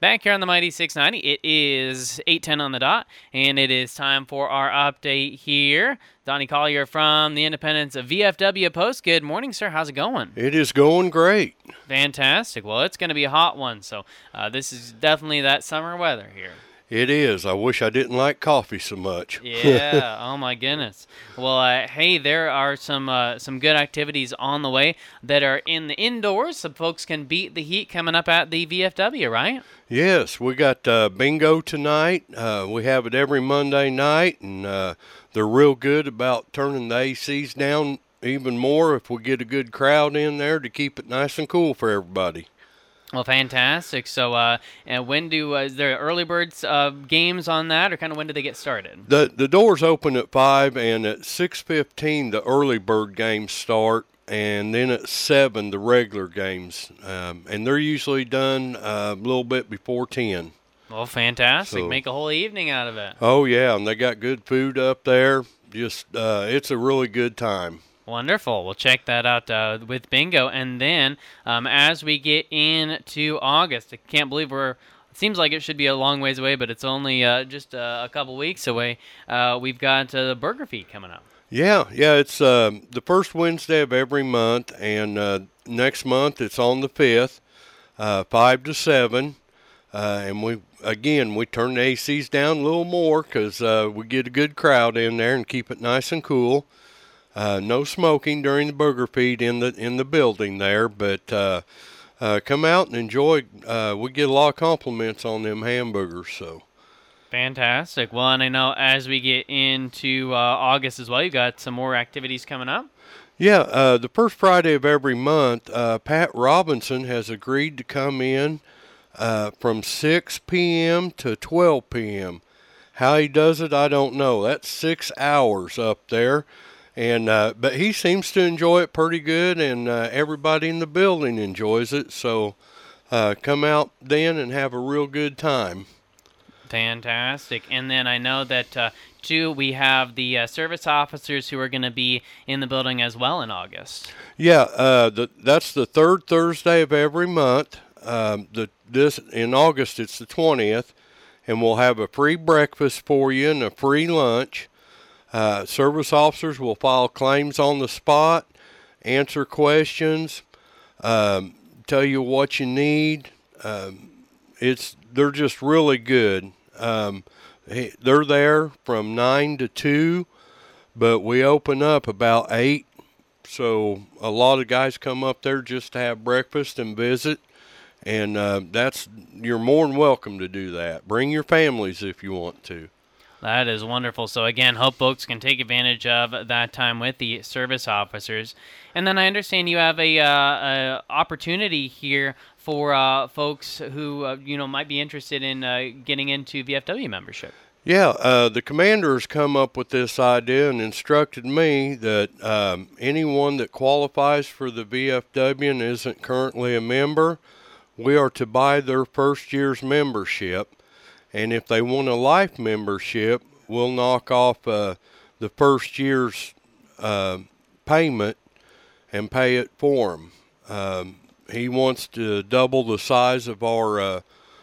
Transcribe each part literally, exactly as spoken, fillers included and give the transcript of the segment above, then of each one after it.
Back here on the Mighty six ninety, it is eight ten on the dot, and it is time for our update here. Donnie Collier from the Independence V F W Post. Good morning, sir. How's it going? It is going great. Fantastic. Well, it's going to be a hot one, so uh, this is definitely that summer weather here. It is. I wish I didn't like coffee so much. Yeah. Oh my goodness. Well, uh, hey, there are some uh, some good activities on the way that are in the indoors, so folks can beat the heat coming up at the V F W, right? Yes, we got uh, bingo tonight. Uh, we have it every Monday night, and uh, they're real good about turning the A Cs down even more if we get a good crowd in there to keep it nice and cool for everybody. Well, fantastic. So, uh, and when do uh, is there early birds uh, games on that, or kind of when do they get started? The the doors open at five, and at six fifteen the early bird games start, and then at seven the regular games, um, and they're usually done uh, a little bit before ten. Well, fantastic. So, make a whole evening out of it. Oh yeah, and they got good food up there. Just uh, it's a really good time. Wonderful. We'll check that out uh, with bingo. And then um, as we get into August, I can't believe we're, it seems like it should be a long ways away, but it's only uh, just uh, a couple weeks away. Uh, we've got uh, the Burger Feet coming up. Yeah, yeah, it's uh, the first Wednesday of every month, and uh, next month it's on the fifth, uh, five to seven. Uh, and we, again, we turn the A Cs down a little more because uh, we get a good crowd in there and keep it nice and cool. Uh, no smoking during the burger feed in the in the building there, but uh, uh, come out and enjoy. Uh, we get a lot of compliments on them hamburgers. So fantastic. Well, and I know as we get into uh, August as well, you got some more activities coming up. Yeah, uh, the first Friday of every month, uh, Pat Robinson has agreed to come in uh, from six p.m. to twelve p.m. How he does it, I don't know. That's six hours up there. And uh, but he seems to enjoy it pretty good, and uh, everybody in the building enjoys it. So uh, come out then and have a real good time. Fantastic. And then I know that, uh, too, we have the uh, service officers who are going to be in the building as well in August. Yeah, uh, the, that's the third Thursday of every month. Um, the this in August, it's the twentieth, and we'll have a free breakfast for you and a free lunch. Uh, service officers will file claims on the spot, answer questions, um, tell you what you need. Um, it's they're just really good. Um, they're there from nine to two, but we open up about eight. So a lot of guys come up there just to have breakfast and visit, and uh, that's you're more than welcome to do that. Bring your families if you want to. That is wonderful. So, again, hope folks can take advantage of that time with the service officers. And then I understand you have a, uh, a opportunity here for uh, folks who, uh, you know, might be interested in uh, getting into V F W membership. Yeah, uh, the commanders come up with this idea and instructed me that um, anyone that qualifies for the V F W and isn't currently a member, we are to buy their first year's membership. And if they want a life membership, we'll knock off uh, the first year's uh, payment and pay it for them. Um, he wants to double the size of our uh,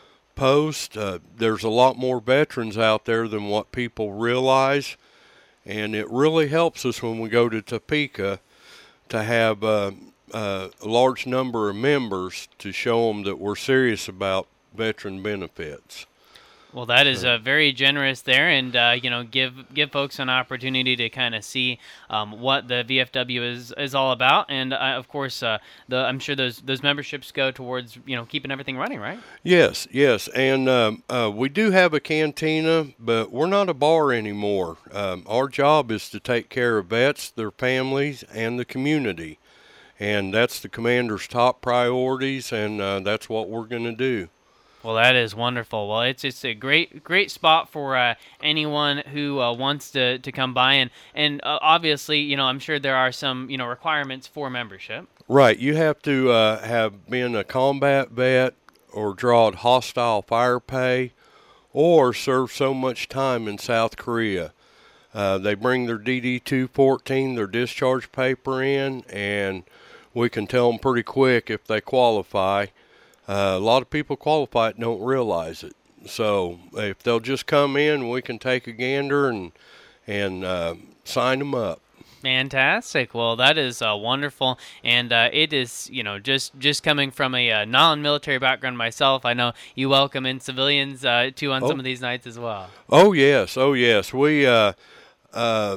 post. Uh, there's a lot more veterans out there than what people realize, and it really helps us when we go to Topeka to have uh, uh, a large number of members to show them that we're serious about veteran benefits. Well, that is uh, very generous there, and uh, you know, give give folks an opportunity to kind of see um, what the V F W is, is all about, and uh, of course, uh, the I'm sure those those memberships go towards you know keeping everything running, right? Yes, yes, and um, uh, we do have a cantina, but we're not a bar anymore. Um, our job is to take care of vets, their families, and the community, and that's the commander's top priorities, and uh, that's what we're going to do. Well, that is wonderful. Well, it's it's a great great spot for uh, anyone who uh, wants to, to come by, and and uh, obviously, you know, I'm sure there are some you know requirements for membership. Right, you have to uh, have been a combat vet or drawed hostile fire pay, or served so much time in South Korea. Uh, they bring their D D two fourteen, their discharge paper in, and we can tell them pretty quick if they qualify. uh, a lot of people qualify it don't realize it. So if they'll just come in, we can take a gander and and uh, sign them up. Fantastic. Well, that is uh, wonderful, and uh, it is, you know, just just coming from a uh, non-military background myself, I know you welcome in civilians uh, too on oh. some of these nights as well. Oh yes, oh yes. We uh, uh,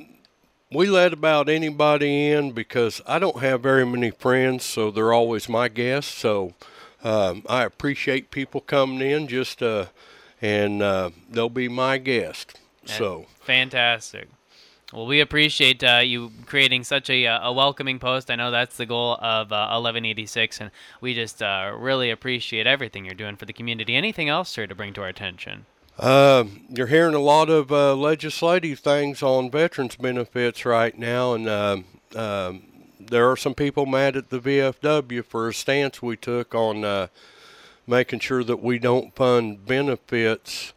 we let about anybody in because I don't have very many friends, so they're always my guests. So um, I appreciate people coming in, just uh, and uh, they'll be my guest. That's so fantastic. Well, we appreciate uh, you creating such a, a welcoming post. I know that's the goal of uh, eleven eighty-six, and we just uh, really appreciate everything you're doing for the community. Anything else, sir, to bring to our attention? Uh, you're hearing a lot of uh, legislative things on veterans benefits right now, and uh, uh, there are some people mad at the V F W for a stance we took on uh, making sure that we don't fund benefits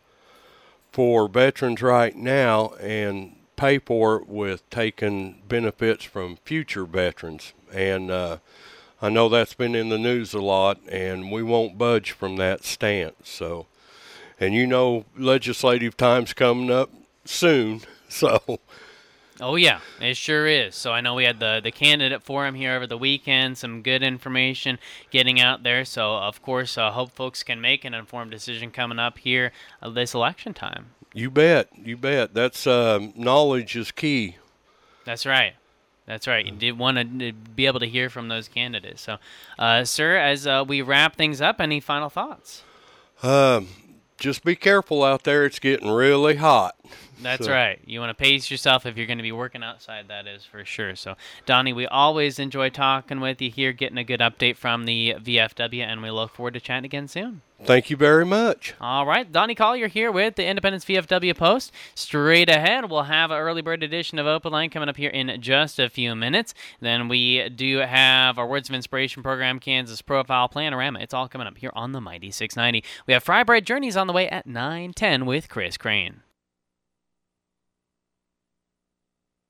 for veterans right now and pay for it with taking benefits from future veterans. And uh, I know that's been in the news a lot, and we won't budge from that stance. So, and you know, legislative time's coming up soon, so. Oh, yeah, it sure is. So I know we had the, the candidate forum here over the weekend, some good information getting out there. So, of course, I uh, hope folks can make an informed decision coming up here uh, this election time. You bet, you bet. That's uh, knowledge is key. That's right. That's right. You did want to be able to hear from those candidates. So, uh, sir, as uh, we wrap things up, any final thoughts? Um, just be careful out there. It's getting really hot. That's so. right. You want to pace yourself if you're going to be working outside, that is for sure. So, Donnie, we always enjoy talking with you here, getting a good update from the V F W, and we look forward to chatting again soon. Thank you very much. All right. Donnie Collier here with the Independence V F W Post. Straight ahead, we'll have an early bird edition of Open Line coming up here in just a few minutes. Then we do have our Words of Inspiration program, Kansas Profile, Planorama. It's all coming up here on the Mighty six ninety. We have Fry Bread Journeys on the way at nine ten with Chris Crane.